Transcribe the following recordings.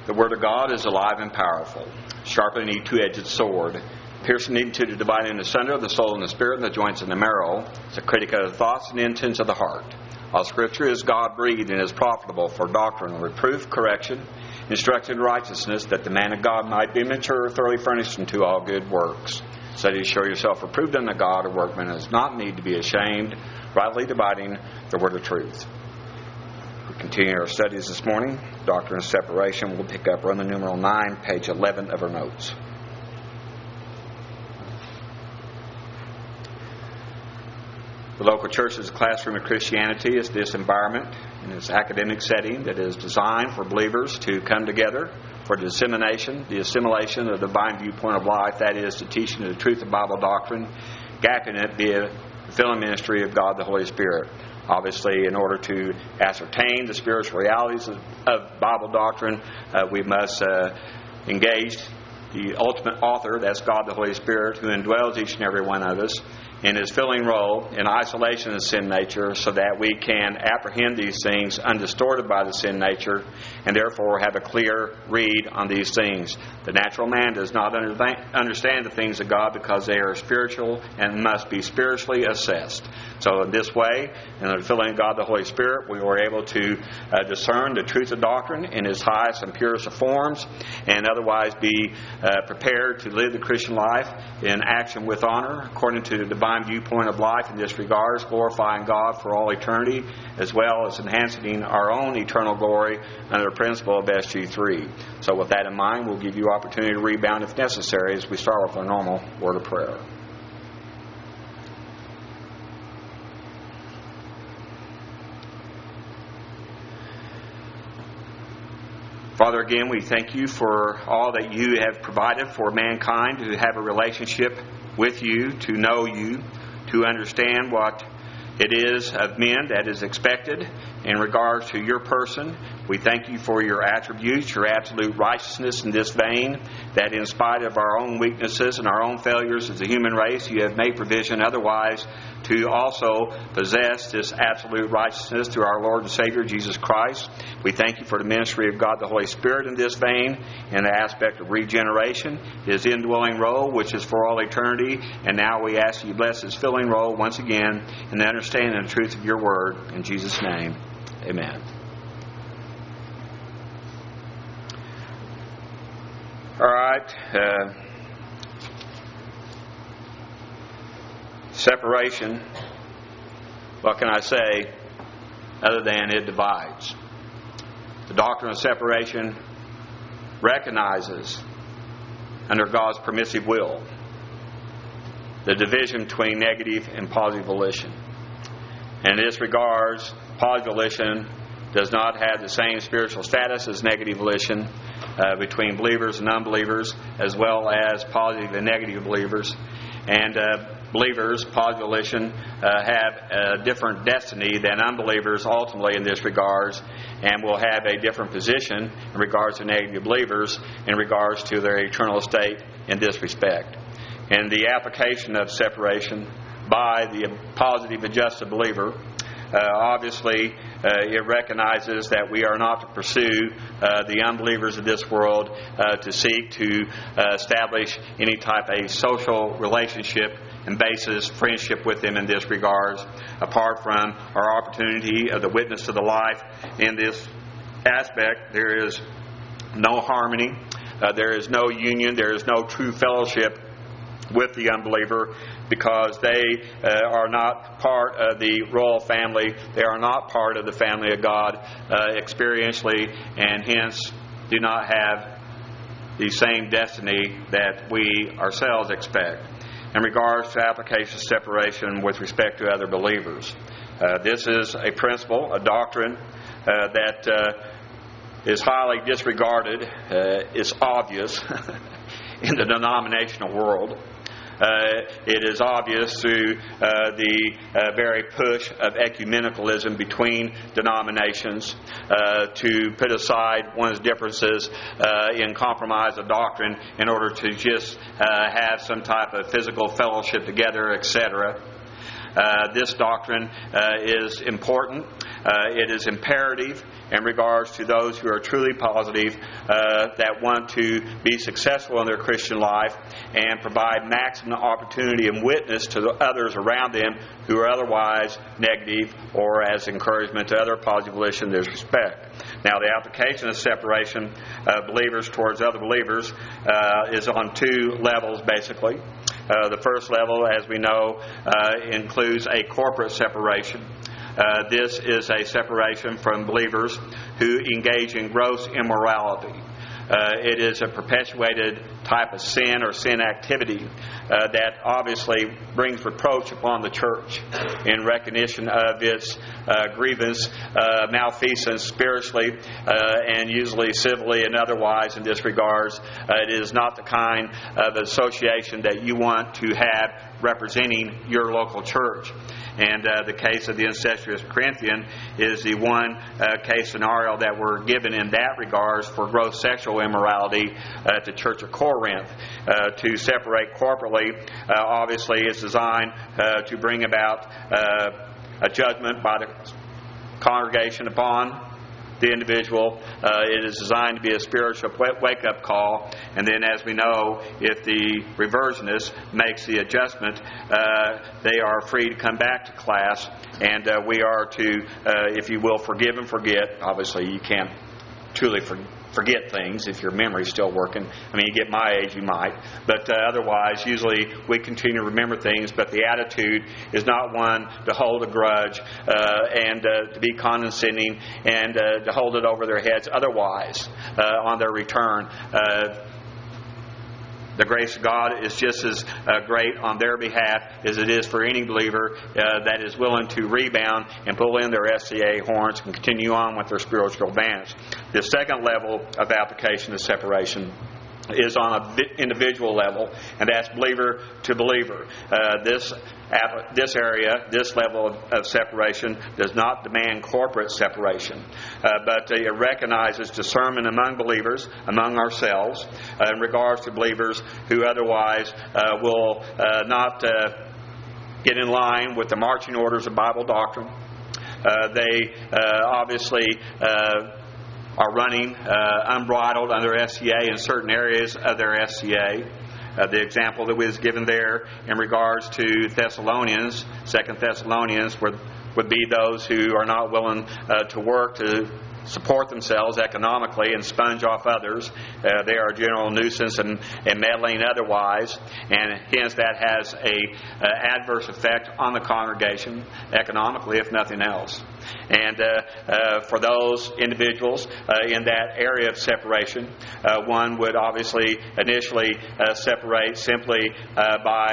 The Word of God is alive and powerful, sharper than any two-edged sword, piercing into the dividing asunder of the soul and the spirit and the joints and the marrow. It's a critic of the thoughts and the intents of the heart. All Scripture is God-breathed and is profitable for doctrine, reproof, correction, instruction in righteousness, that the man of God might be mature, thoroughly furnished unto all good works. Study to show yourself approved unto God, a workman who does not need to be ashamed, rightly dividing the word of truth. We continue our studies this morning. Doctrine of separation. We'll pick up Roman numeral 9, page 11 of our notes. The local church is a classroom of Christianity. It's this environment in this academic setting that is designed for believers to come together for the assimilation of the divine viewpoint of life, that is, the teaching of the truth of Bible doctrine, gapping it via the filling ministry of God the Holy Spirit. Obviously, in order to ascertain the spiritual realities of Bible doctrine, we must engage the ultimate author, that's God the Holy Spirit, who indwells each and every one of us, in His filling role in isolation of sin nature, so that we can apprehend these things undistorted by the sin nature and therefore have a clear read on these things. The natural man does not understand the things of God because they are spiritual and must be spiritually assessed. So in this way, in the filling of God the Holy Spirit, we were able to discern the truth of doctrine in its highest and purest of forms, and otherwise be prepared to live the Christian life in action with honor according to the divine viewpoint of life in this regards, glorifying God for all eternity, as well as enhancing our own eternal glory under the principle of SG3. So with that in mind, we'll give you opportunity to rebound if necessary as we start with our normal word of prayer. Father, again, we thank you for all that you have provided for mankind to have a relationship with you, to know you, to understand what it is of men that is expected in regards to your person. We thank you for your attributes, your absolute righteousness in this vein, that in spite of our own weaknesses and our own failures as a human race, you have made provision otherwise to also possess this absolute righteousness through our Lord and Savior Jesus Christ. We thank you for the ministry of God the Holy Spirit in this vein, in the aspect of regeneration, His indwelling role, which is for all eternity. And now we ask you bless His filling role once again in the understanding and the truth of your word. In Jesus' name, amen. All right. Separation, what can I say other than it divides? The doctrine of separation recognizes, under God's permissive will, the division between negative and positive volition. And in this regards, positive volition does not have the same spiritual status as negative volition between believers and unbelievers, as well as positive and negative believers. And believers, positive volition, have a different destiny than unbelievers ultimately in this regards, and will have a different position in regards to negative believers in regards to their eternal state in this respect. And the application of separation by the positive adjusted believer, obviously, it recognizes that we are not to pursue the unbelievers of this world to seek to establish any type of social relationship and basis, friendship with them in this regards, apart from our opportunity of the witness to the life. In this aspect, there is no harmony, there is no union, there is no true fellowship with the unbeliever, because they are not part of the royal family. They are not part of the family of God experientially, and hence do not have the same destiny that we ourselves expect. In regards to application of separation with respect to other believers, this is a principle, a doctrine that is highly disregarded. It's obvious in the denominational world. It is obvious through the very push of ecumenicalism between denominations to put aside one's differences in compromise of doctrine in order to just have some type of physical fellowship together, etc. this doctrine is important. It is imperative in regards to those who are truly positive, that want to be successful in their Christian life and provide maximum opportunity and witness to the others around them who are otherwise negative, or as encouragement to other positive volition in this respect. Now, the application of separation of believers towards other believers is on two levels, basically. The first level, as we know, includes a corporate separation. This is a separation from believers who engage in gross immorality. It is a perpetuated type of sin or sin activity that obviously brings reproach upon the church in recognition of its grievance, malfeasance spiritually and usually civilly and otherwise in this regards. It is not the kind of association that you want to have representing your local church. And the case of the incestuous Corinthian is the one case scenario that we're given in that regards for gross sexual immorality at the Church of Corinth. To separate corporately, obviously, is designed to bring about a judgment by the congregation upon the individual. It is designed to be a spiritual wake-up call. And then, as we know, if the reversionist makes the adjustment, they are free to come back to class, and we are to, if you will, forgive and forget. Obviously, you can't truly forget things if your memory's still working. I mean, you get my age, you might. But otherwise, usually we continue to remember things, but the attitude is not one to hold a grudge and to be condescending and to hold it over their heads otherwise on their return. The grace of God is just as great on their behalf as it is for any believer that is willing to rebound and pull in their SCA horns and continue on with their spiritual advance. The second level of application of separation is on an individual level, and that's believer to believer. This area, this level of separation, does not demand corporate separation, but it recognizes discernment among believers, among ourselves, in regards to believers who otherwise will not get in line with the marching orders of Bible doctrine. They obviously are running unbridled under SCA in certain areas of their SCA. The example that was given there in regards to Thessalonians, 2 Thessalonians, would be those who are not willing to work to support themselves economically and sponge off others. They are a general nuisance and meddling otherwise, and hence that has a adverse effect on the congregation economically, if nothing else. And for those individuals in that area of separation, one would obviously initially separate simply by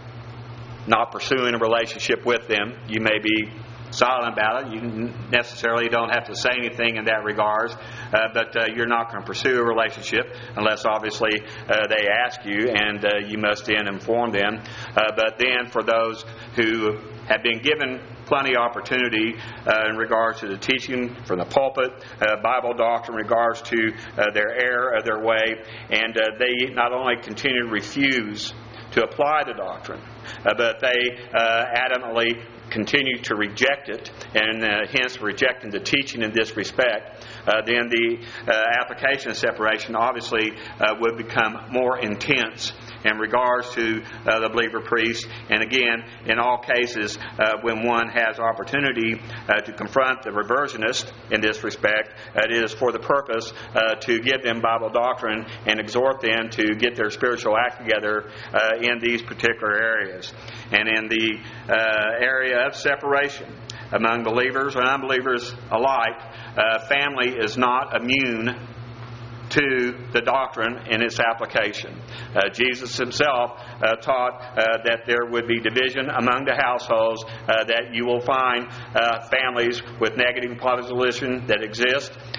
not pursuing a relationship with them. You may be silent about it. You necessarily don't have to say anything in that regard, but you're not going to pursue a relationship unless obviously they ask you, and you must then inform them. But then for those who have been given plenty of opportunity in regards to the teaching from the pulpit, Bible doctrine in regards to their error of their way, and they not only continue to refuse to apply the doctrine, but they adamantly continue to reject it, and hence rejecting the teaching in this respect, then the application of separation obviously would become more intense in regards to the believer priest. And again, in all cases, when one has opportunity to confront the reversionist in this respect, it is for the purpose to give them Bible doctrine and exhort them to get their spiritual act together in these particular areas. And in the area of separation among believers and unbelievers alike, family is not immune to the doctrine in its application. Jesus himself taught that there would be division among the households, that you will find families with negative position that exist,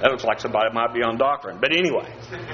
That looks like somebody might be on doctrine. But anyway.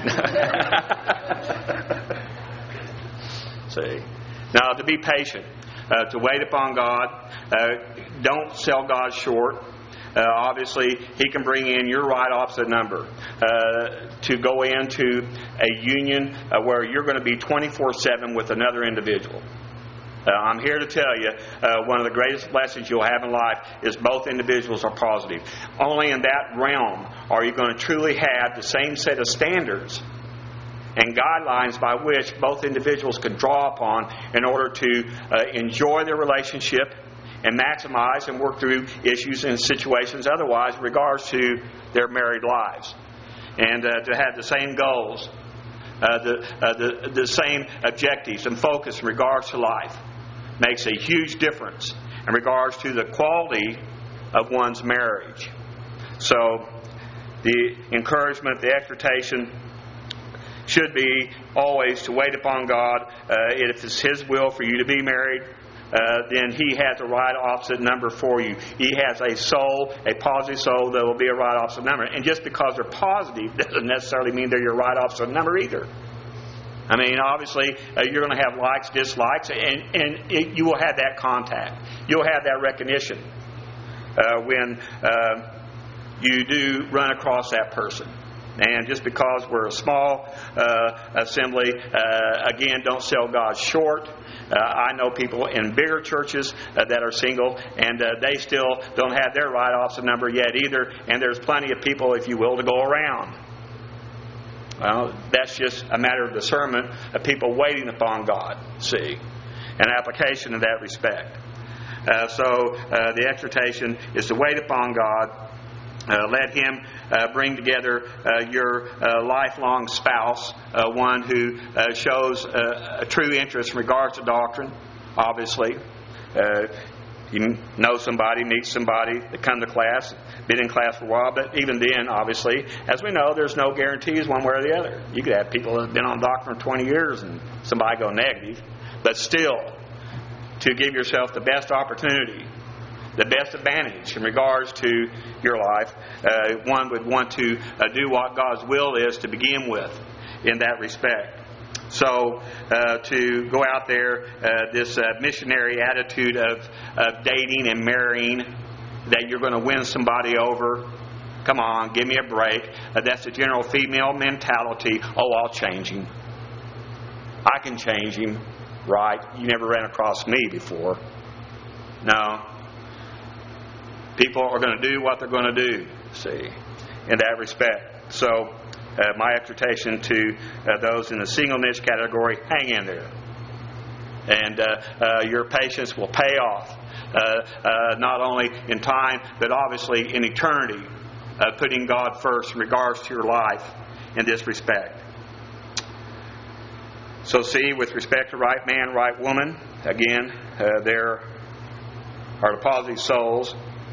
See. Now, to be patient. To wait upon God. Don't sell God short. Obviously, He can bring in your right opposite number. To go into a union where you're going to be 24/7 with another individual. I'm here to tell you, one of the greatest blessings you'll have in life is both individuals are positive. Only in that realm are you going to truly have the same set of standards and guidelines by which both individuals can draw upon in order to enjoy their relationship and maximize and work through issues and situations otherwise in regards to their married lives. And to have the same goals, the same objectives and focus in regards to life makes a huge difference in regards to the quality of one's marriage. So the encouragement, the exhortation should be always to wait upon God. If it's His will for you to be married, then He has a right opposite number for you. He has a soul, a positive soul, that will be a right opposite number. And just because they're positive doesn't necessarily mean they're your right opposite number either. I mean, obviously, you're going to have likes, dislikes, and you will have that contact. You'll have that recognition when you do run across that person. And just because we're a small assembly, again, don't sell God short. I know people in bigger churches that are single, and they still don't have their right opposite number yet either. And there's plenty of people, if you will, to go around. Well, that's just a matter of discernment of people waiting upon God, see, an application in that respect. So the exhortation is to wait upon God. Let Him bring together your lifelong spouse, one who shows a true interest in regards to doctrine, obviously. You know somebody, meet somebody that come to class, been in class for a while, but even then, obviously, as we know, there's no guarantees one way or the other. You could have people that have been on doctrine for 20 years and somebody go negative. But still, to give yourself the best opportunity, the best advantage in regards to your life, one would want to do what God's will is to begin with in that respect. So to go out there, this missionary attitude of dating and marrying, that you're going to win somebody over, come on, give me a break. That's the general female mentality. Oh, I'll change him. I can change him. Right? You never ran across me before. No. People are going to do what they're going to do, see, in that respect. So my exhortation to those in the singleness category, hang in there. And your patience will pay off, not only in time, but obviously in eternity, putting God first in regards to your life in this respect. So see, with respect to right man, right woman, again, there are the positive souls.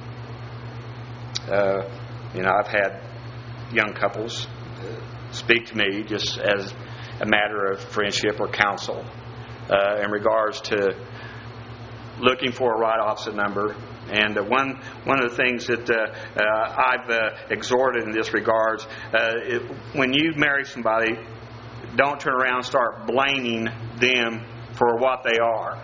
I've had young couples speak to me just as a matter of friendship or counsel in regards to looking for a right opposite number. And one of the things that I've exhorted in this regards, when you marry somebody, don't turn around and start blaming them for what they are.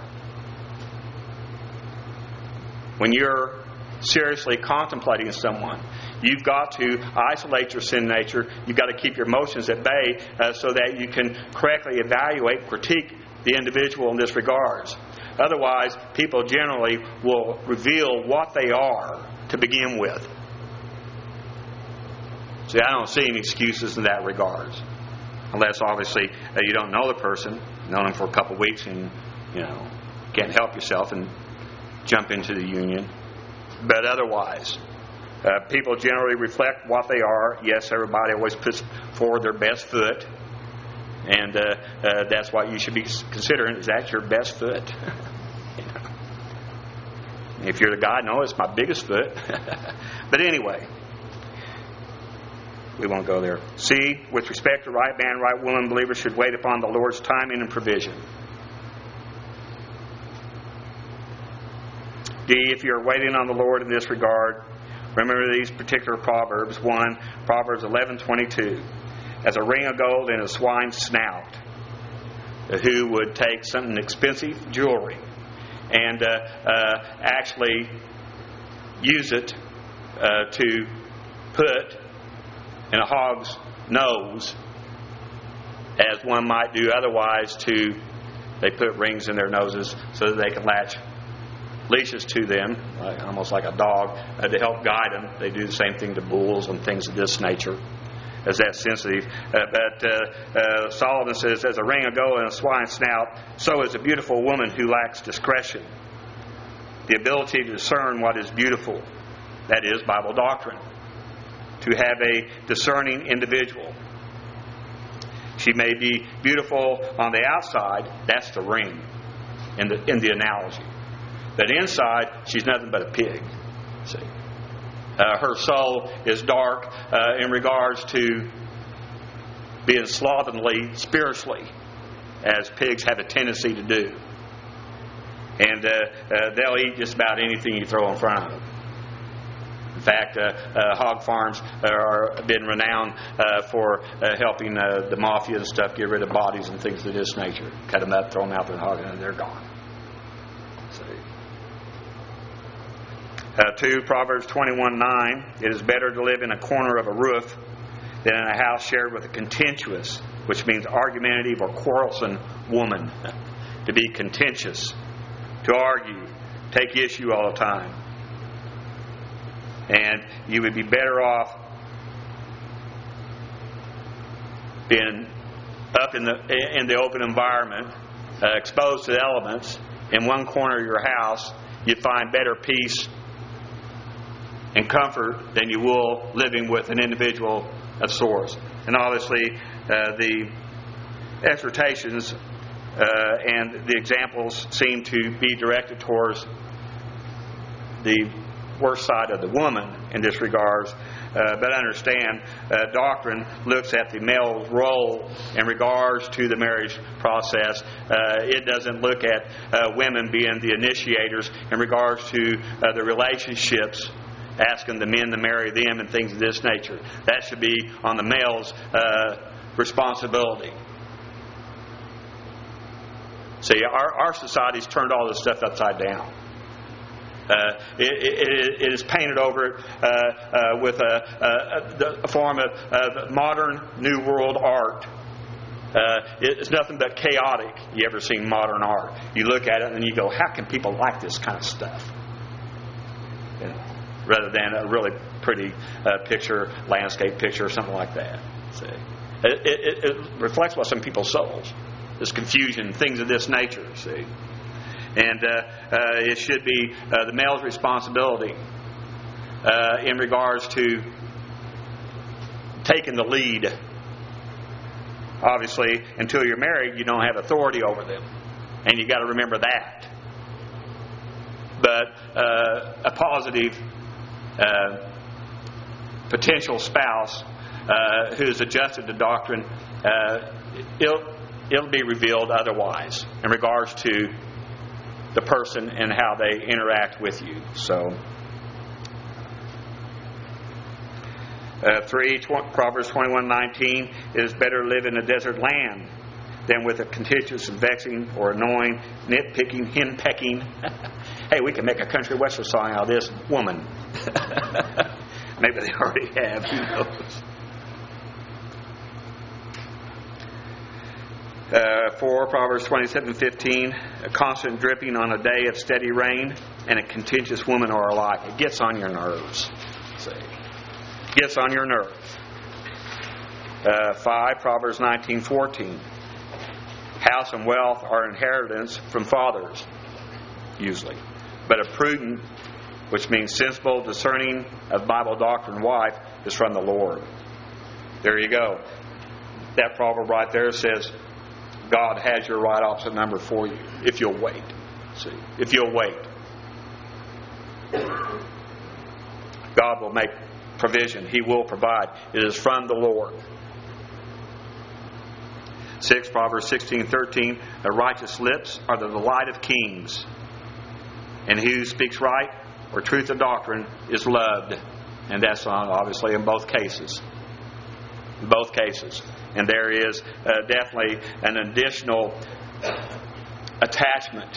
When you're seriously contemplating someone, you've got to isolate your sin nature. You've got to keep your emotions at bay so that you can correctly evaluate, critique the individual in this regards. Otherwise, people generally will reveal what they are to begin with. See, I don't see any excuses in that regards. Unless, obviously, you don't know the person, known them for a couple of weeks, and, can't help yourself and jump into the union. But otherwise, people generally reflect what they are. Yes, everybody always puts forward their best foot. And that's what you should be considering. Is that your best foot? If you're the guy, no, it's my biggest foot. But anyway, we won't go there. C, with respect to right man, right woman, believers should wait upon the Lord's timing and provision. D, if you're waiting on the Lord in this regard, Remember these particular proverbs. 1, Proverbs 11:22. As a ring of gold in a swine's snout. Who would take something expensive jewelry and actually use it to put in a hog's nose, as one might do otherwise. They put rings in their noses so that they can latch leashes to them, almost like a dog, to help guide them. They do the same thing to bulls and things of this nature, as that sensitive. But Solomon says, as a ring of gold in a swine's snout, so is a beautiful woman who lacks discretion. The ability to discern what is beautiful, that is Bible doctrine. To have a discerning individual. She may be beautiful on the outside, that's the ring in the analogy. But inside, she's nothing but a pig. See? Her soul is dark in regards to being slovenly spiritually, as pigs have a tendency to do. And they'll eat just about anything you throw in front of them. In fact, hog farms are been renowned for helping the mafia and stuff get rid of bodies and things of this nature. Cut them up, throw them out there, and they're gone. 2, Proverbs 21:9. It is better to live in a corner of a roof than in a house shared with a contentious, which means argumentative or quarrelsome woman. To be contentious, to argue, take issue all the time. And you would be better off being up in the open environment, exposed to the elements, in one corner of your house. You'd find better peace and comfort than you will living with an individual of sorts. And obviously, the exhortations and the examples seem to be directed towards the worst side of the woman in this regards. But understand, doctrine looks at the male's role in regards to the marriage process. It doesn't look at women being the initiators in regards to the relationships, asking the men to marry them and things of this nature. That should be on the male's responsibility. See, our society's turned all this stuff upside down. It is painted over with a form of modern New World art. It's nothing but chaotic. You ever seen modern art? You look at it and you go, how can people like this kind of stuff? Rather than a really pretty picture, landscape picture, or something like that. See? It reflects what's in people's souls. This confusion, things of this nature, see. And it should be the male's responsibility in regards to taking the lead. Obviously, until you're married, you don't have authority over them. And you got to remember that. But a positive potential spouse who's adjusted to doctrine, it'll be revealed otherwise in regards to the person and how they interact with you. So, 3, Proverbs 21:19. It is better to live in a desert land than with a contentious and vexing or annoying, nitpicking, henpecking. Hey, we can make a country western song out of this woman. Maybe they already have. Who knows? 4, Proverbs 27:15. A constant dripping on a day of steady rain and a contentious woman are alike. It gets on your nerves. See, gets on your nerves. 5, Proverbs 19:14. House and wealth are inheritance from fathers, usually, but a prudent, which means sensible, discerning of Bible doctrine wife, is from the Lord. There you go. That proverb right there says God has your right opposite number for you if you'll wait. See, if you'll wait, God will make provision. He will provide. It is from the Lord. 6, Proverbs 16:13. The righteous lips are the delight of kings, and he who speaks right or truth of doctrine is loved. And that's obviously in both cases. In both cases. And there is definitely an additional attachment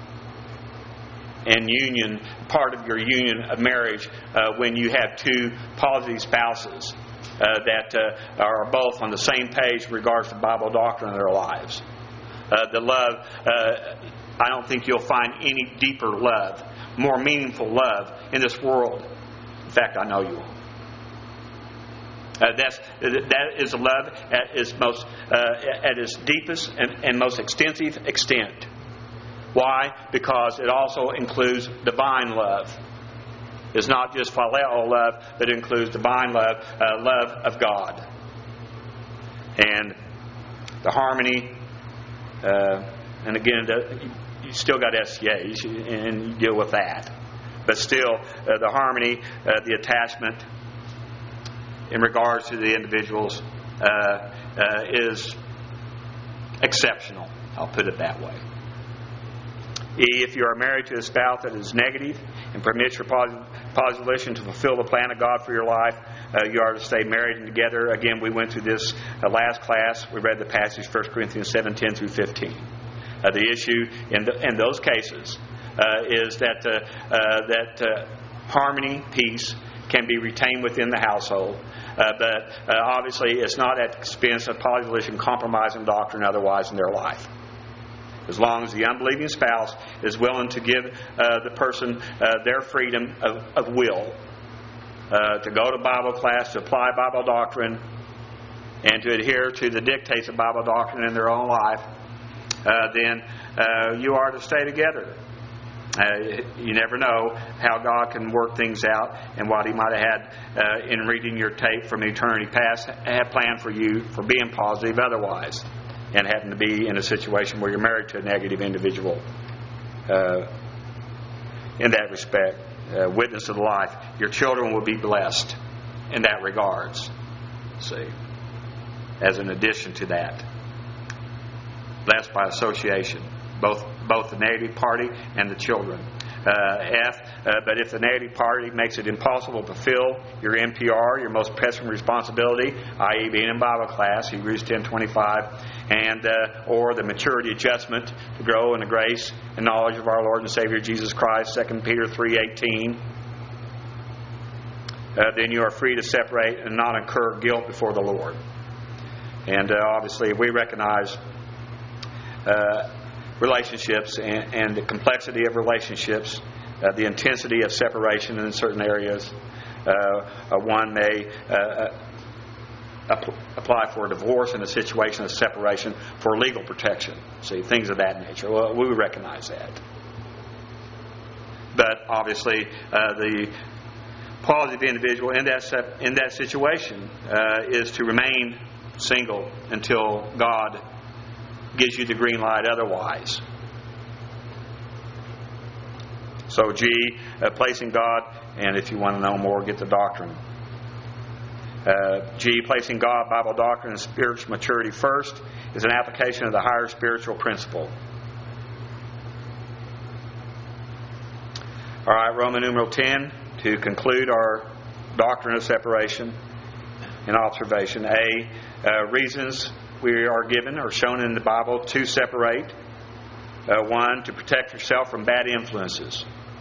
and union, part of your union of marriage, when you have two positive spouses that are both on the same page in regards to Bible doctrine in their lives. The love, I don't think you'll find any deeper love, more meaningful love in this world. In fact, I know you won't. That is a love at its deepest and most extensive extent. Why? Because it also includes divine love. It's not just phileo love, but it includes divine love, love of God. And the harmony, and again, you still got SCAs, and you deal with that. But still, the harmony, the attachment in regards to the individuals is exceptional. I'll put it that way. If you are married to a spouse that is negative and permits your positive volition to fulfill the plan of God for your life, you are to stay married and together. Again, we went through this last class. We read the passage 1 Corinthians 7:10 through 15. The issue in those cases is that harmony, peace, can be retained within the household. But obviously it's not at the expense of positive volition, compromise in doctrine, otherwise in their life. As long as the unbelieving spouse is willing to give the person their freedom of will to go to Bible class, to apply Bible doctrine, and to adhere to the dictates of Bible doctrine in their own life, then you are to stay together. You never know how God can work things out, and what He might have had in reading your tape from eternity past had planned for you for being positive otherwise, and happen to be in a situation where you're married to a negative individual. In that respect, witness of the life, your children will be blessed in that regards. See, as an addition to that, blessed by association, both the negative party and the children. But if the negative party makes it impossible to fulfill your MPR, your most pressing responsibility, i.e. being in Bible class, Hebrews 10:25, and or the maturity adjustment to grow in the grace and knowledge of our Lord and Savior Jesus Christ, 2 Peter 3:18, then you are free to separate and not incur guilt before the Lord. And obviously, we recognize relationships and the complexity of relationships, the intensity of separation in certain areas. One may apply for a divorce in a situation of separation for legal protection. See, things of that nature. Well, we recognize that. But obviously, the positive individual in that situation is to remain single until God gives you the green light otherwise. So G, placing God, and if you want to know more, get the doctrine. G, placing God, Bible doctrine, and spiritual maturity first is an application of the higher spiritual principle. All right, Roman numeral 10, to conclude our doctrine of separation and observation. A, reasons we are given or shown in the Bible to separate. One, to protect yourself from bad influences.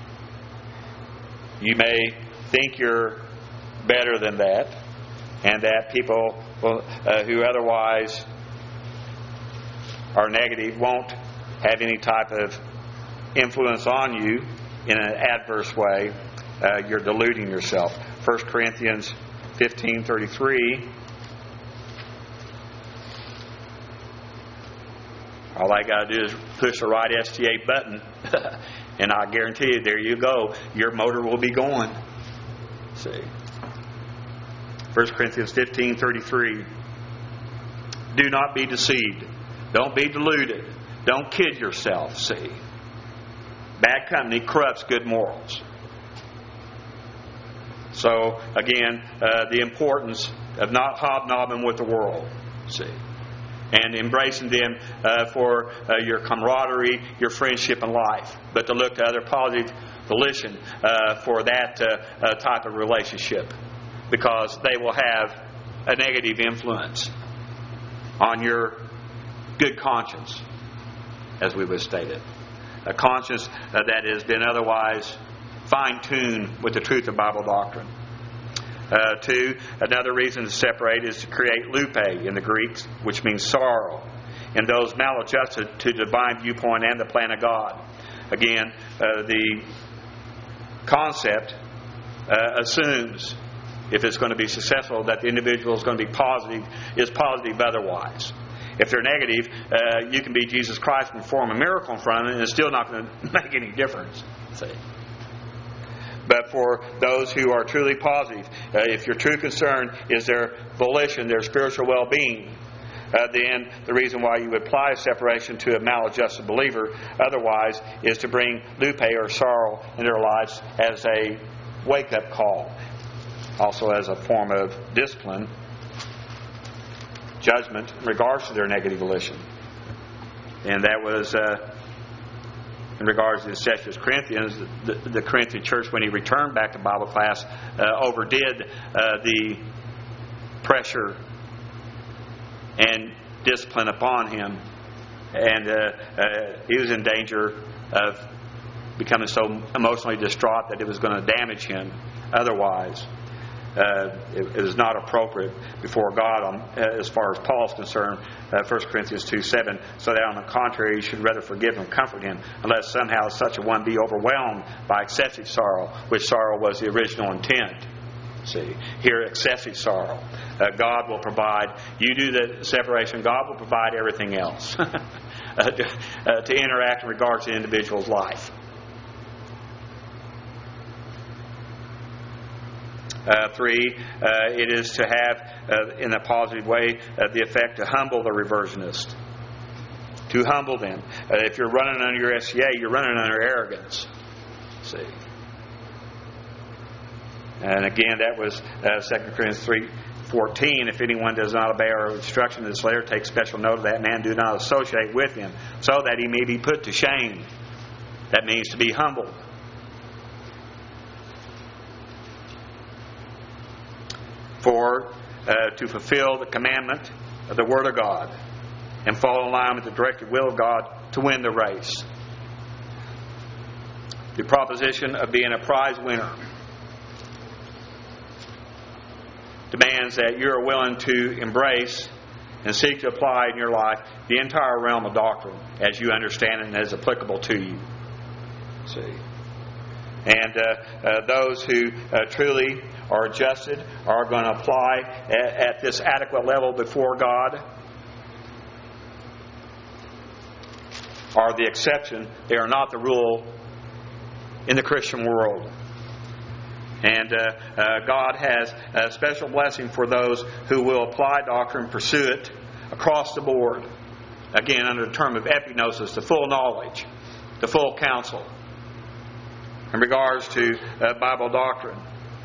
You may think you're better than that, and that people who otherwise are negative won't have any type of influence on you in an adverse way. You're deluding yourself. 1 Corinthians 15:33. All I got to do is push the right STA button, and I guarantee you, there you go. Your motor will be going. See, 1 Corinthians 15:33. Do not be deceived. Don't be deluded. Don't kid yourself. See, bad company corrupts good morals. So again, the importance of not hobnobbing with the world. See. And embracing them for your camaraderie, your friendship in life. But to look to other positive volition for that type of relationship, because they will have a negative influence on your good conscience, as we would state it. A conscience that has been otherwise fine-tuned with the truth of Bible doctrine. Two, another reason to separate is to create lupe in the Greek, which means sorrow, in those maladjusted to the divine viewpoint and the plan of God. Again, the concept assumes, if it's going to be successful, that the individual is going to be positive otherwise. If they're negative, you can be Jesus Christ and perform a miracle in front of them, and it's still not going to make any difference. See? But for those who are truly positive, if your true concern is their volition, their spiritual well-being, then the reason why you would apply separation to a maladjusted believer otherwise is to bring lupe or sorrow in their lives as a wake-up call. Also as a form of discipline, judgment in regards to their negative volition. And that was in regards to the Thessalonians Corinthians. The Corinthian church, when he returned back to Bible class, overdid the pressure and discipline upon him, and he was in danger of becoming so emotionally distraught that it was going to damage him otherwise. It is not appropriate before God as far as Paul is concerned, 1 Corinthians 2:7, so that on the contrary you should rather forgive and comfort him, unless somehow such a one be overwhelmed by excessive sorrow, which sorrow was the original intent. See, here excessive sorrow. God will provide. You do the separation, God will provide everything else to interact in regards to the individual's life. 3, it is to have, in a positive way, the effect to humble the reversionist. To humble them. If you're running under your SCA, you're running under arrogance. See. And again, that was 2 Corinthians 3:14. If anyone does not obey our instruction in this letter, take special note of that man. Do not associate with him, so that he may be put to shame. That means to be humbled. For to fulfill the commandment of the Word of God and fall in line with the directed will of God to win the race. The proposition of being a prize winner demands that you're willing to embrace and seek to apply in your life the entire realm of doctrine as you understand it and as applicable to you. See? And those who truly are adjusted are going to apply at this adequate level before God are the exception. They are not the rule in the Christian world. And God has a special blessing for those who will apply doctrine and pursue it across the board. Again, under the term of epignosis, the full knowledge, the full counsel in regards to Bible doctrine.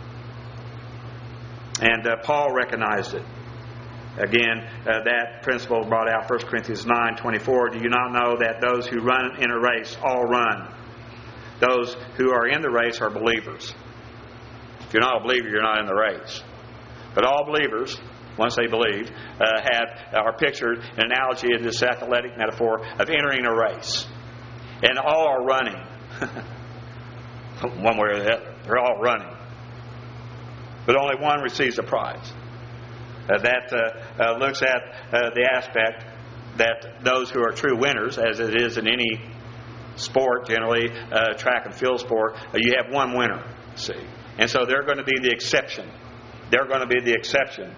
And Paul recognized it. Again, that principle brought out 1 Corinthians 9:24. Do you not know that those who run in a race all run? Those who are in the race are believers. If you're not a believer, you're not in the race. But all believers, once they believe, are pictured in an analogy of this athletic metaphor of entering a race. And all are running. One way or the other. They're all running. But only one receives a prize. That looks at the aspect that those who are true winners, as it is in any sport, generally track and field sport, you have one winner. See, and so they're going to be the exception. They're going to be the exception.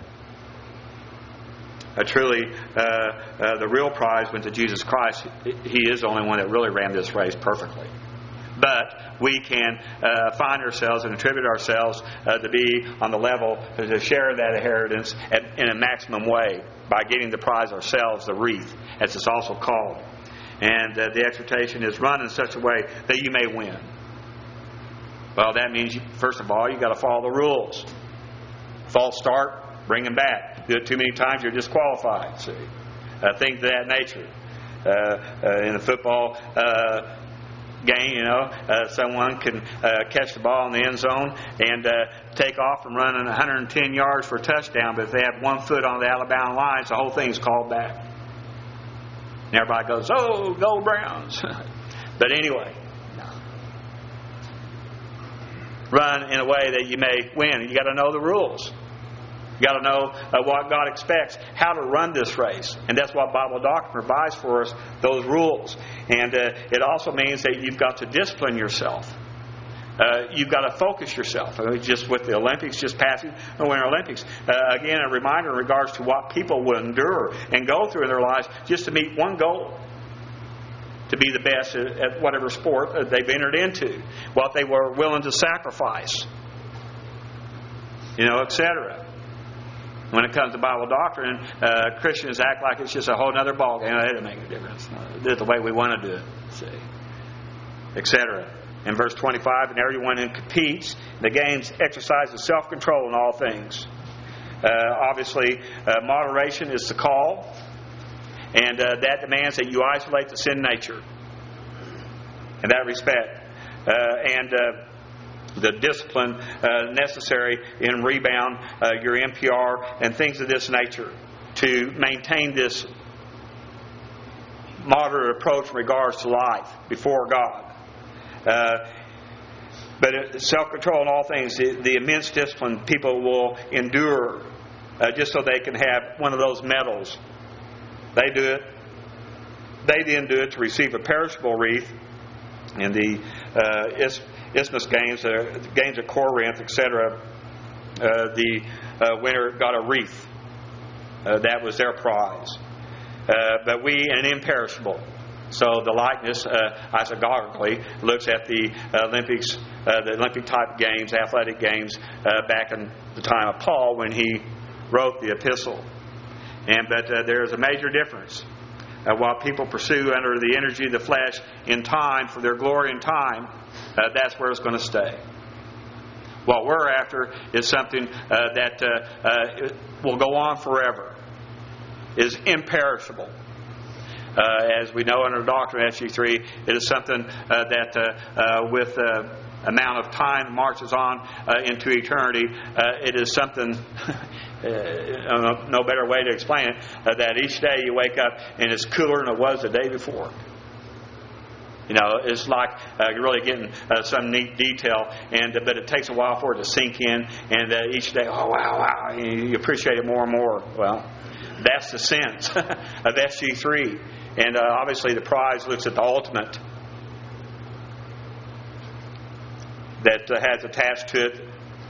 Truly, the real prize went to Jesus Christ. He is the only one that really ran this race perfectly. But we can find ourselves and attribute ourselves to be on the level to share that inheritance in a maximum way by getting the prize ourselves, the wreath, as it's also called. And the exhortation is run in such a way that you may win. Well, that means, first of all, you've got to follow the rules. False start, bring them back. Do it too many times, you're disqualified. See, things of that nature. In the football game, someone can catch the ball in the end zone and take off and run 110 yards for a touchdown, but if they have 1 foot on the Alabama lines, the whole thing's called back. And everybody goes, "Oh, go Browns." But anyway, run in a way that you may win. You got to know the rules. You got to know what God expects, how to run this race. And that's what Bible doctrine provides for us, those rules. And it also means that you've got to discipline yourself. You've got to focus yourself. Just with the Olympics just passing, the Winter Olympics. Again, a reminder in regards to what people will endure and go through in their lives just to meet one goal. To be the best at whatever sport they've entered into. What they were willing to sacrifice. Etc. When it comes to Bible doctrine, Christians act like it's just a whole other ballgame. It doesn't make a difference. Do it the way we want to do it. See, etc. In verse 25, and everyone who competes in the games exercises self-control in all things. Obviously, moderation is the call, and that demands that you isolate the sin nature in that respect, and the discipline necessary in rebound, your NPR, and things of this nature to maintain this moderate approach in regards to life before God. But self-control in all things, the immense discipline people will endure just so they can have one of those medals. They do it. They then do it to receive a perishable wreath in the Isthmus Games, games at Corinth, etc. The winner got a wreath. That was their prize. But we, an imperishable. So the likeness, isogogically, looks at the Olympics, the Olympic type games, athletic games, back in the time of Paul when he wrote the epistle. But there is a major difference. While people pursue under the energy of the flesh in time for their glory in time, that's where it's going to stay. What we're after is something that will go on forever, is imperishable. As we know under doctrine of SG3, it is something that with amount of time marches on into eternity. It is something, no better way to explain it, that each day you wake up and it's cooler than it was the day before. It's like you're really getting some neat detail, but it takes a while for it to sink in, and each day, oh wow, you appreciate it more and more. Well, that's the sense of SG3, and obviously the prize looks at the ultimate that has attached to it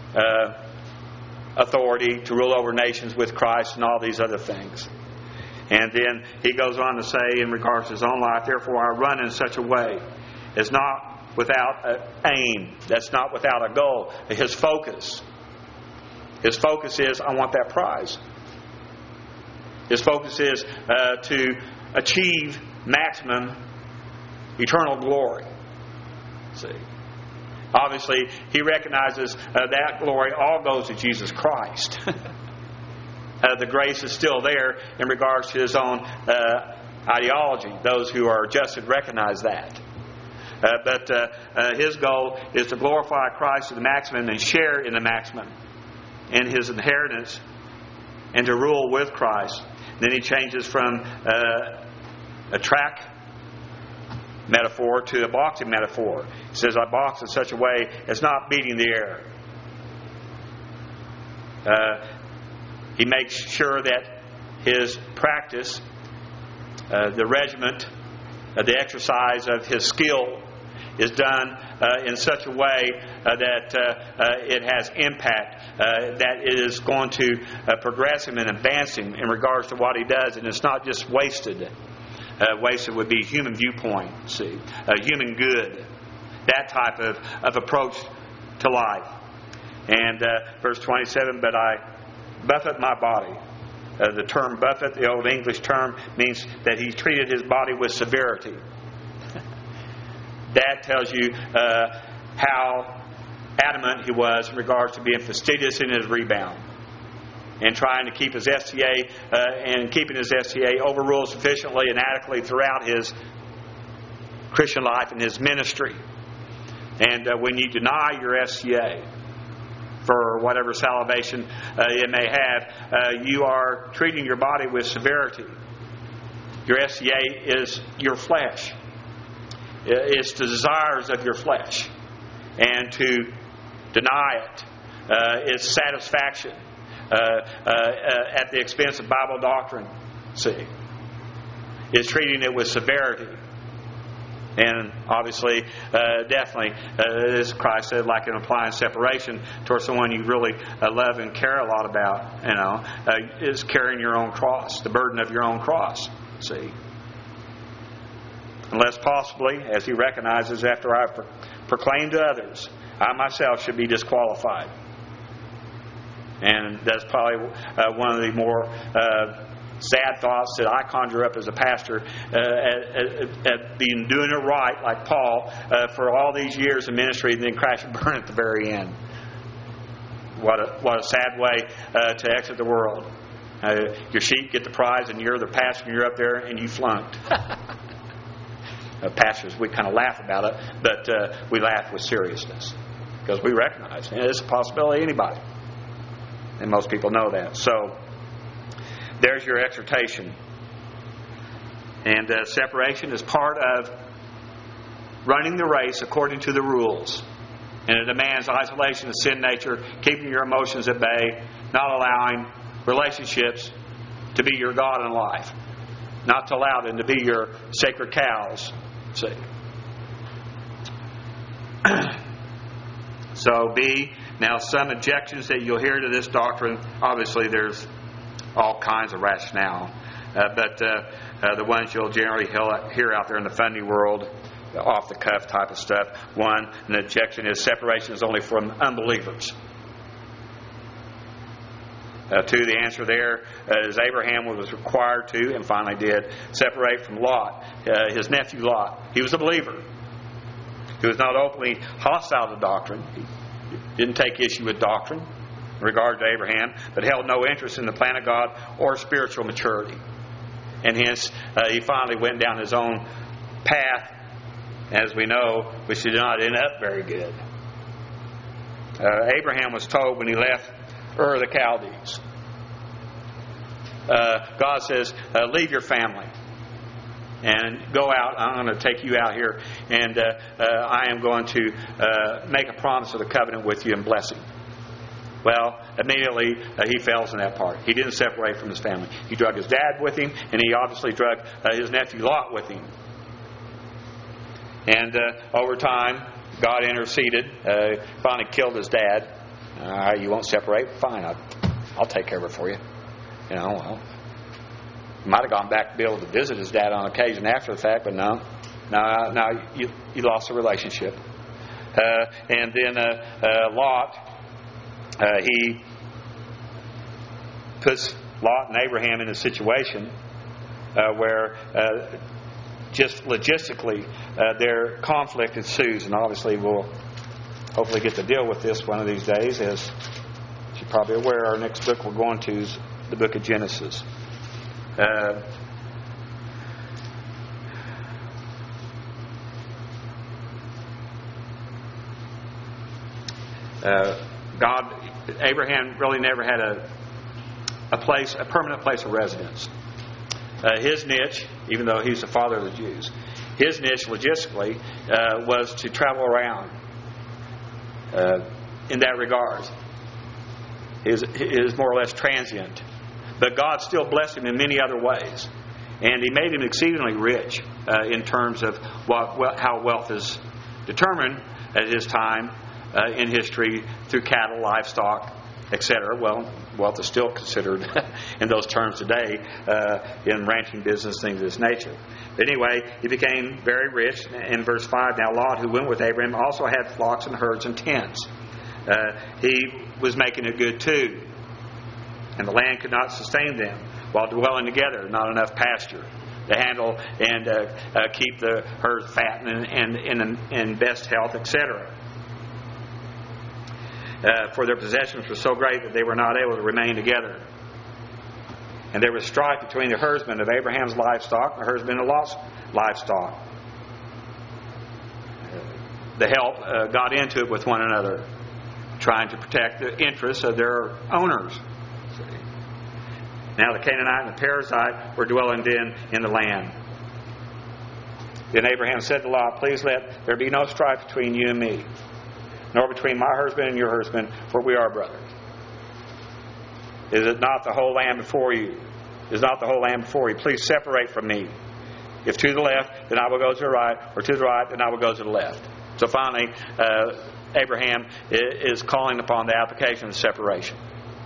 authority to rule over nations with Christ and all these other things. And then he goes on to say in regards to his own life, therefore I run in such a way as not without an aim, that's not without a goal. His focus is, I want that prize. His focus is to achieve maximum eternal glory. See, obviously he recognizes that glory all goes to Jesus Christ. The grace is still there in regards to his own ideology. Those who are adjusted recognize that. But his goal is to glorify Christ to the maximum and share in the maximum in his inheritance and to rule with Christ. Then he changes from a track metaphor to a boxing metaphor. He says, I box in such a way as not beating the air. He makes sure that his practice, the regiment, the exercise of his skill is done in such a way that it has impact, that it is going to progress him and advance him in regards to what he does, and it's not just wasted. Wasted would be human viewpoint, human good, that type of approach to life. And verse 27, but I buffet my body. The term buffet, the old English term, means that he treated his body with severity. That tells you how adamant he was in regards to being fastidious in his rebound and trying to keep his STA and keeping his STA overruled sufficiently and adequately throughout his Christian life and his ministry. And when you deny your SCA for whatever salvation it may have, you are treating your body with severity. Your SCA is your flesh. It's the desires of your flesh. And to deny it is satisfaction at the expense of Bible doctrine. See, it's treating it with severity. And obviously, definitely, as Christ said, like in applying separation towards someone you really love and care a lot about, is carrying your own cross, the burden of your own cross. See, unless possibly, as he recognizes, after I proclaim to others, I myself should be disqualified. And that's probably one of the more sad thoughts that I conjure up as a pastor at being doing it right, like Paul, for all these years of ministry, and then crash and burn at the very end. What a sad way to exit the world. Your sheep get the prize, and you're the pastor, and you're up there, and you flunked. Pastors, we kind of laugh about it, but we laugh with seriousness because we recognize it's a possibility of anybody, and most people know that. So there's your exhortation. And separation is part of running the race according to the rules. And it demands isolation of sin nature, keeping your emotions at bay, not allowing relationships to be your God in life, not to allow them to be your sacred cows. See. So now some objections that you'll hear to this doctrine. Obviously there's all kinds of rationale. But the ones you'll generally hear out there in the funny world, off-the-cuff type of stuff. One, an objection is separation is only from unbelievers. Two, the answer there is Abraham was required to, and finally did, separate from Lot, his nephew Lot. He was a believer. He was not openly hostile to doctrine. He didn't take issue with doctrine in regard to Abraham, but held no interest in the plan of God or spiritual maturity. And hence, he finally went down his own path, as we know, which did not end up very good. Abraham was told when he left Ur of the Chaldees, God says, leave your family and go out. I'm going to take you out here, and I am going to make a promise of the covenant with you and blessing. Well, immediately he fails in that part. He didn't separate from his family. He drug his dad with him, and he obviously drug his nephew Lot with him. And over time, God interceded, finally killed his dad. You won't separate? Fine, I'll take care of it for you. Well, he might have gone back to be able to visit his dad on occasion after the fact, but no, you lost the relationship. And then Lot, he puts Lot and Abraham in a situation where just logistically their conflict ensues, and obviously we'll hopefully get to deal with this one of these days. As you're probably aware, our next book we're going to is the book of Genesis. Abraham really never had a permanent place of residence. His niche, even though he's the father of the Jews, his niche logistically was to travel around in that regard. Is more or less transient. But God still blessed him in many other ways. And he made him exceedingly rich in terms of how wealth is determined at his time in history through cattle, livestock, etc. Well, wealth is still considered in those terms today in ranching business, things of this nature. But anyway, he became very rich. In verse 5, now Lot, who went with Abraham, also had flocks and herds and tents. He was making it good too. And the land could not sustain them while dwelling together, not enough pasture to handle and keep the herd fat and in best health, etc. For their possessions were so great that they were not able to remain together. And there was strife between the herdsmen of Abraham's livestock and the herdsmen of Lot's livestock. the help got into it with one another, trying to protect the interests of their owners. Now the Canaanite and the Perizzite were dwelling then in the land. Then Abraham said to Lot, "Please let there be no strife between you and me, nor between my husband and your husband, for we are brothers. Is it not the whole land before you? Is not the whole land before you? Please separate from me. If to the left, then I will go to the right, or to the right, then I will go to the left." So finally, Abraham is calling upon the application of separation.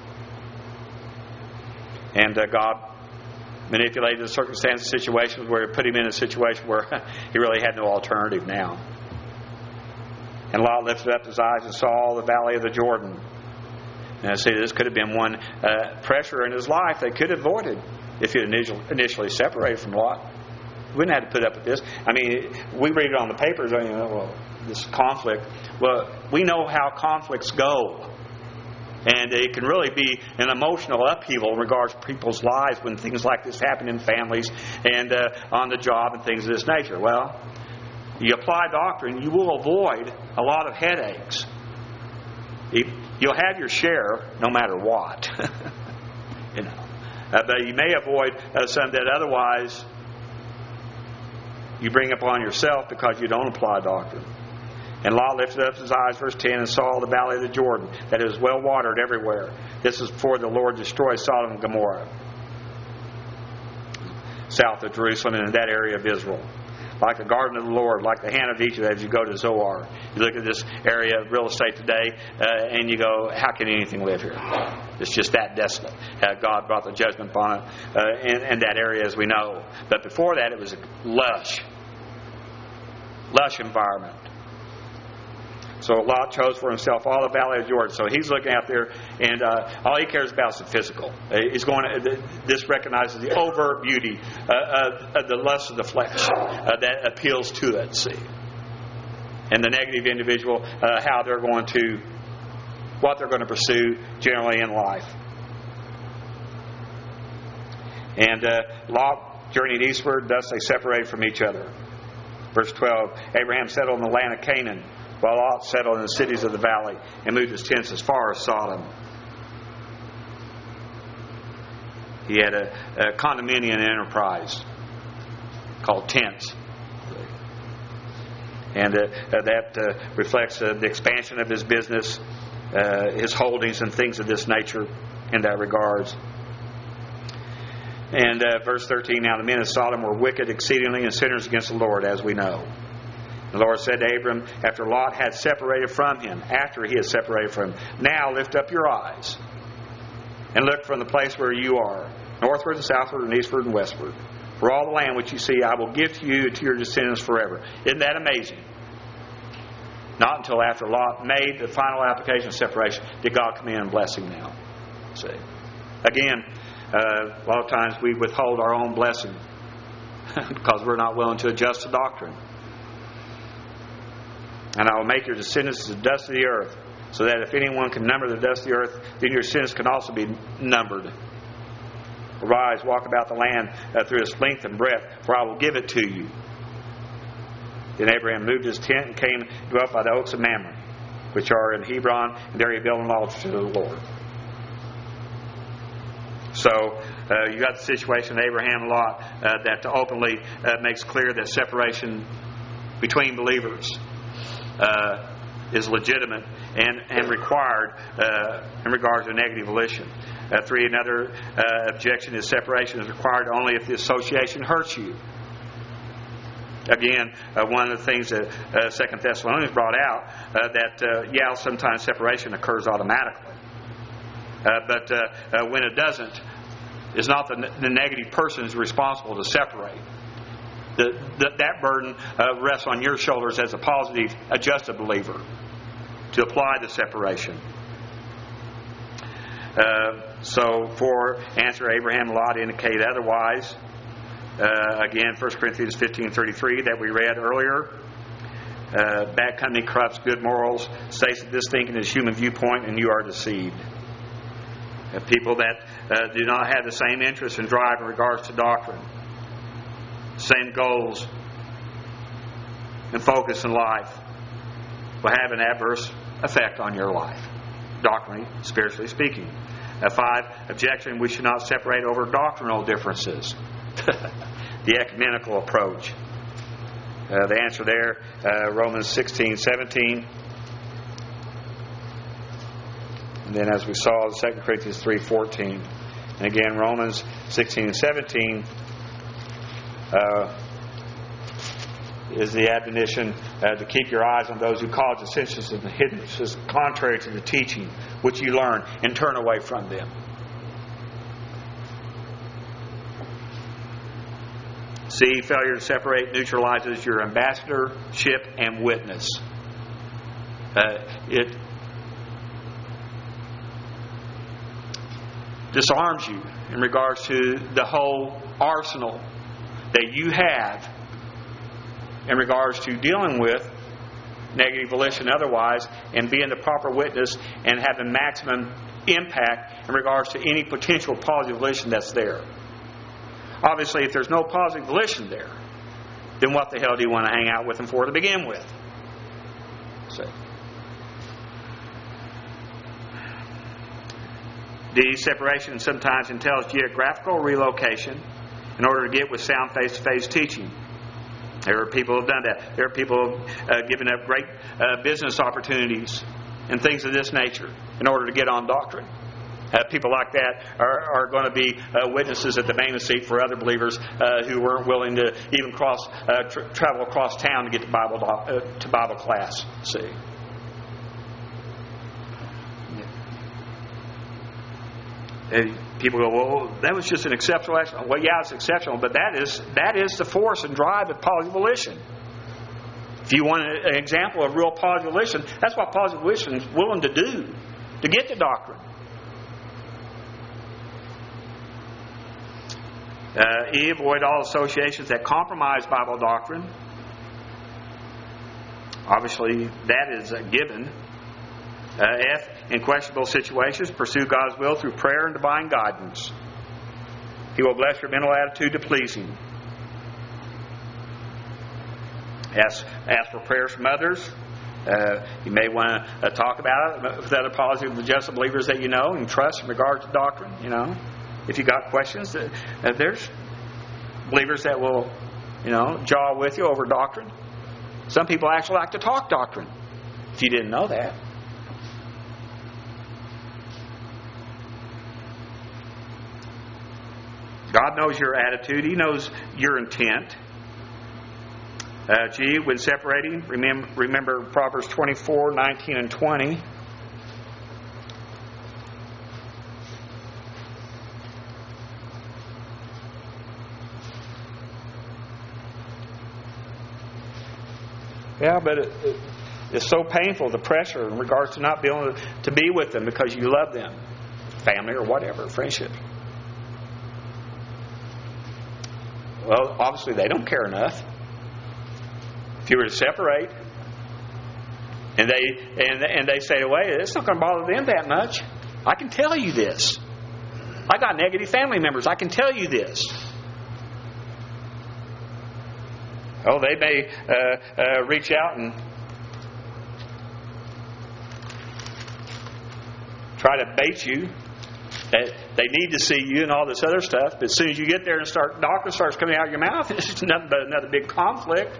And God manipulated the circumstances, situations where He put him in a situation where he really had no alternative now. And Lot lifted up his eyes and saw all the valley of the Jordan. And I see this could have been one pressure in his life they could have avoided if he initially separated from Lot. We wouldn't have to put up with this. I mean, we read it on the papers, this conflict. Well, we know how conflicts go. And it can really be an emotional upheaval in regards to people's lives when things like this happen in families and on the job and things of this nature. Well, you apply doctrine, you will avoid a lot of headaches. You'll have your share no matter what. But you may avoid some that otherwise you bring upon yourself because you don't apply doctrine. And Lot lifted up his eyes, verse 10, and saw the valley of the Jordan, that it was well watered everywhere. This is before the Lord destroyed Sodom and Gomorrah, south of Jerusalem and in that area of Israel. Like the garden of the Lord, like the hand of each of them as you go to Zoar. You look at this area of real estate today, and you go, how can anything live here? It's just that desolate. God brought the judgment upon it in that area, as we know. But before that, it was a lush environment. So Lot chose for himself all the valley of Jordan. So he's looking out there, and all he cares about is the physical. He's going. This recognizes the overt beauty of the lust of the flesh that appeals to it. See, and the negative individual, how they're going to, what they're going to pursue generally in life. And Lot journeyed eastward. Thus they separated from each other. Verse 12: Abraham settled in the land of Canaan, while Lot settled in the cities of the valley and moved his tents as far as Sodom. He had a condominium enterprise called tents. And that reflects the expansion of his business, his holdings and things of this nature in that regards. And verse 13, now the men of Sodom were wicked exceedingly and sinners against the Lord, as we know. The Lord said to Abram, after Lot had separated from him, now lift up your eyes and look from the place where you are, northward and southward and eastward and westward. For all the land which you see, I will give to you and to your descendants forever. Isn't that amazing? Not until after Lot made the final application of separation did God come in and bless him now. See? Again, a lot of times we withhold our own blessing because we're not willing to adjust the doctrine. And I will make your descendants as the dust of the earth, so that if anyone can number the dust of the earth, then your descendants can also be numbered. Arise, walk about the land through its length and breadth, for I will give it to you. Then Abraham moved his tent and came and dwelt by the oaks of Mamre, which are in Hebron, and there he built an altar to the Lord. So you got the situation of Abraham and Lot that openly makes clear that separation between believers is legitimate and required in regards to negative volition. 3, another objection is separation is required only if the association hurts you. Again, one of the things that 2 Thessalonians brought out, that sometimes separation occurs automatically. But when it doesn't, it's not the negative person who's responsible to separate. That burden rests on your shoulders as a positive, adjusted believer to apply the separation. So, for answer, Abraham and Lot indicate otherwise. Again, 1 Corinthians 15:33 that we read earlier. Bad company corrupts good morals. States that this thinking is human viewpoint and you are deceived. People that do not have the same interest and drive in regards to doctrine, same goals and focus in life, will have an adverse effect on your life, doctrinally, spiritually speaking. 5, objection, we should not separate over doctrinal differences. The ecumenical approach. The answer there, Romans 16:17. And then as we saw, 2 Corinthians 3:14. And again, Romans 16 and 17 is the admonition to keep your eyes on those who cause dissensions and hindrances contrary to the teaching which you learn, and turn away from them. C, failure to separate neutralizes your ambassadorship and witness. It disarms you in regards to the whole arsenal that you have in regards to dealing with negative volition otherwise, and being the proper witness and having maximum impact in regards to any potential positive volition that's there. Obviously, if there's no positive volition there, then what the hell do you want to hang out with them for to begin with? So, D, separation sometimes entails geographical relocation in order to get with sound face-to-face teaching. There are people who have done that. There are people who have given up great business opportunities and things of this nature in order to get on doctrine. People like that are going to be witnesses at the Bema seat for other believers who weren't willing to even travel across town to get to Bible class. See. People go, well, that was just an exceptional action. Well, yeah, it's exceptional, but that is the force and drive of positive volition. If you want an example of real positive volition, that's what positive volition is willing to do to get to doctrine. E, avoid all associations that compromise Bible doctrine. Obviously, that is a given. F, in questionable situations, pursue God's will through prayer and divine guidance. He will bless your mental attitude to please Him. Ask for prayers from others. You may want to talk about it with other positive and just believers that you know and trust in regard to doctrine. You know, if you got questions, there's believers that will, jaw with you over doctrine. Some people actually like to talk doctrine. If you didn't know that. God knows your attitude. He knows your intent. G, when separating, remember Proverbs 24, 19, and 20. Yeah, but it's so painful, the pressure in regards to not being able to be with them because you love them. Family or whatever, friendship. Well, obviously they don't care enough. If you were to separate, and they say, "Well, it's not going to bother them that much." I can tell you this. I got negative family members. I can tell you this. Oh, they may reach out and try to bait you. They need to see you and all this other stuff. But as soon as you get there and doctrine starts coming out of your mouth, it's just nothing but another big conflict.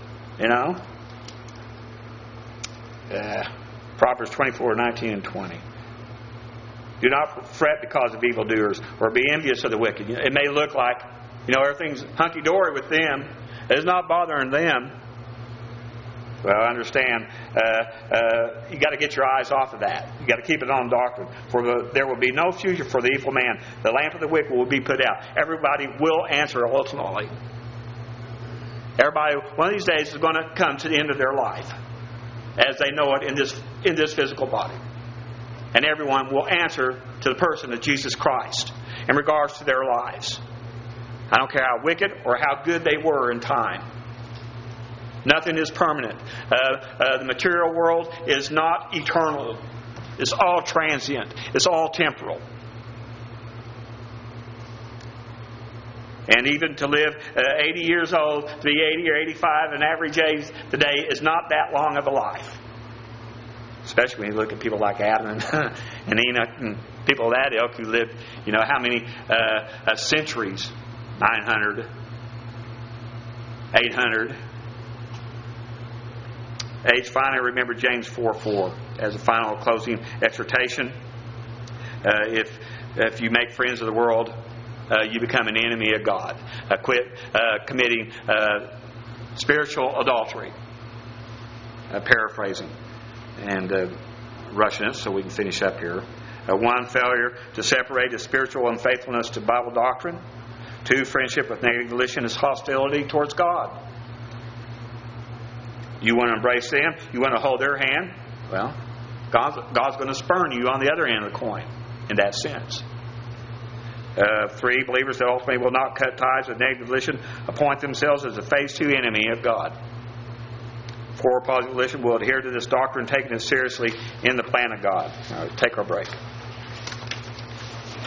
Proverbs 24, 19, and 20. Do not fret because of evildoers or be envious of the wicked. It may look like, everything's hunky-dory with them. It's not bothering them. Well, understand, you got to get your eyes off of that. You got to keep it on doctrine. For there will be no future for the evil man. The lamp of the wicked will be put out. Everybody will answer ultimately. Everybody, one of these days, is going to come to the end of their life, as they know it in this physical body, and everyone will answer to the person of Jesus Christ in regards to their lives. I don't care how wicked or how good they were in time. Nothing is permanent. The material world is not eternal. It's all transient. It's all temporal. And even to live 80 years old, to be 80 or 85, an average age today is not that long of a life. Especially when you look at people like Adam and Enoch and people of that ilk who lived, how many centuries? 900, 800. Age. Finally, remember James 4:4 as a final closing exhortation. If you make friends of the world, you become an enemy of God. Quit committing spiritual adultery. Paraphrasing and rushing it so we can finish up here. 1, failure to separate is spiritual unfaithfulness to Bible doctrine. 2, friendship with negative volition is hostility towards God. You want to embrace them? You want to hold their hand? Well, God's going to spurn you on the other end of the coin in that sense. 3, believers that ultimately will not cut ties with negative volition appoint themselves as a phase 2 enemy of God. 4, positive volition will adhere to this doctrine, taking it seriously in the plan of God. All right, take our break.